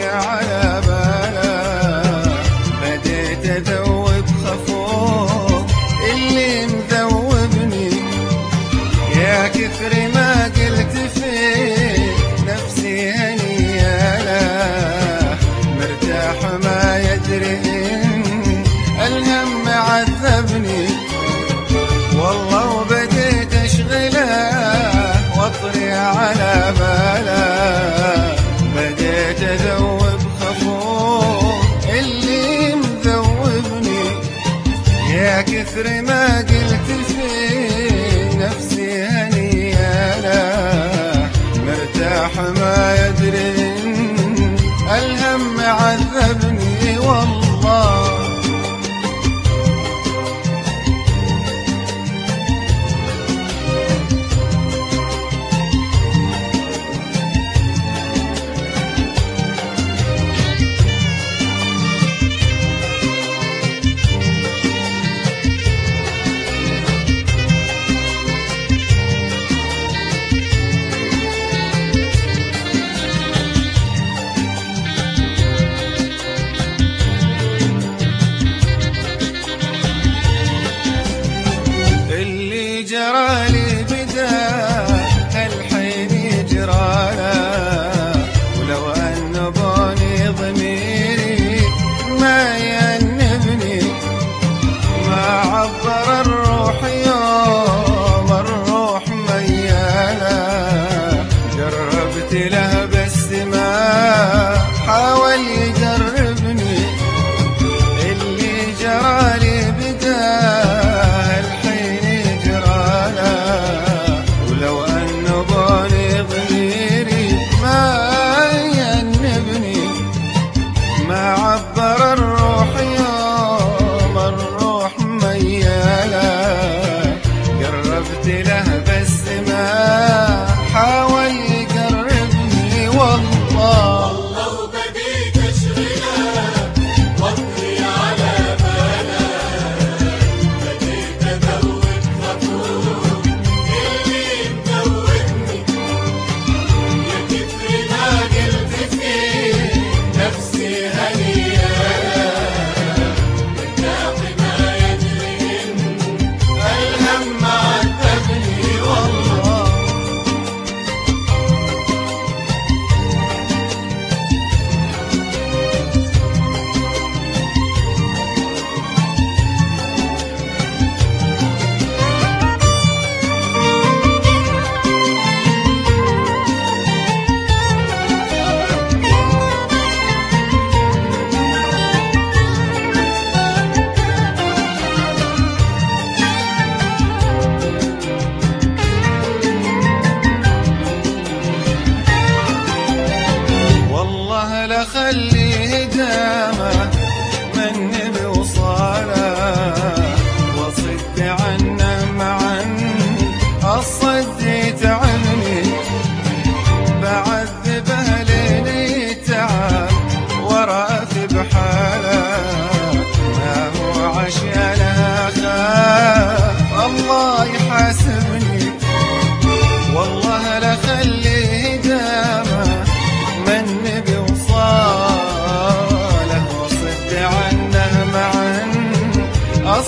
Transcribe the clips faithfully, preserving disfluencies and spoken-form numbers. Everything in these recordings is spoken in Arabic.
واطري على باله، بديت اذوب خفوف اللي مذوبني، يا كثر ما قلت في نفسي هنياله، مرتاح ما يدري إن الهم عذبني، والله وبديت اشغله واطري على باله، بديت اذوب خفوف اللي مذوبني، يا كثر ما قلت في نفسي هنياله، مرتاح ما يدري إن الهم عذبني والله. جرالي بدا الحين يجراله، ولو أنبوني ضميري ما ينبني، ما عبر الروح يوم الروح مياله، جربت له بس ما حاول يجربني، اللي جرالي بدا عبر الروح يوم الروح مياله، قربت له بس ما حاول يقربني والله. والله وبديت اشغله واطري على باله، بديت اذوب خفوف اللي مذوبني، يا كثر ما قلت في نفسي هنياله، مرتاح ما يدري إن الهم عذبني والله. خليه دامه مني بوصاله، وصد عنه معا الصد يتعبني، بعذبه لين يتعب وراثب حاله، ما هو عشانها خاف الله يحاسبني، والله لخليه دامه مني بوصاله، وصد عنه معا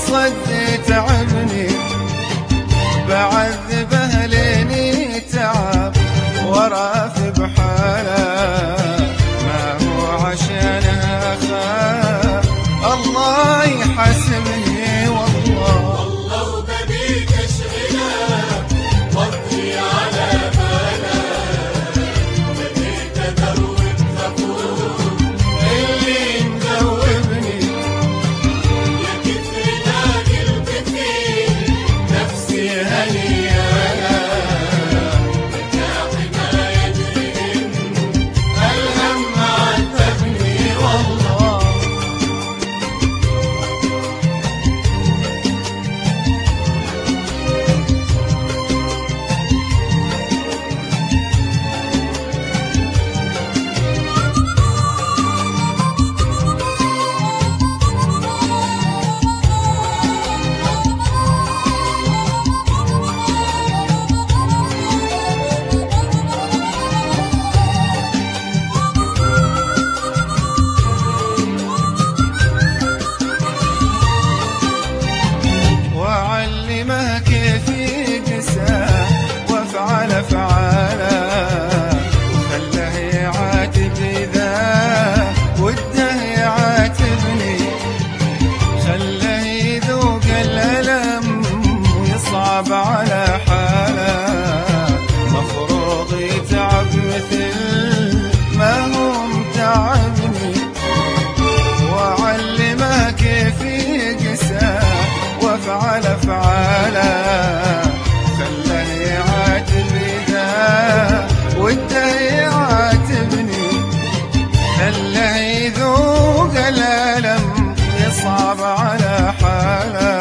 الألم يصعب على حالك